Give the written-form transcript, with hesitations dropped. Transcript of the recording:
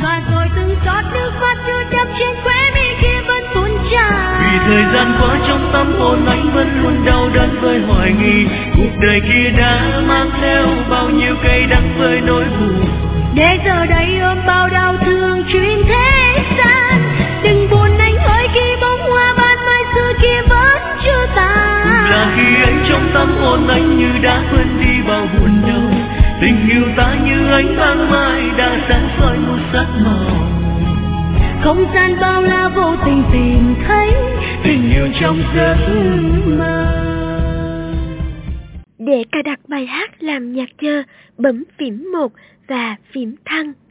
và rồi từng giọt nước mắt chưa đập trên khóe mi kia vẫn tuôn trào. Vì thời gian qua trong tâm hồn anh vẫn luôn đau đớn với hoài nghi, cuộc đời kia đã mang theo bao nhiêu cay đắng với nỗi buồn. Để giờ đây ôm bao đau thương truyền thế gian, đừng buồn anh ơi khi bông hoa ban mai xưa kia vẫn chưa tàn. Là khi anh trong tâm hồn anh như đã quên đi bao buồn đau, tình yêu ta như ánh sáng mai đã sáng soi một sắc màu. Không gian bao la vô tình tìm thấy tình yêu trong giấc mơ. Để cài đặt bài hát làm nhạc chờ, bấm phím 1 và phím thăng.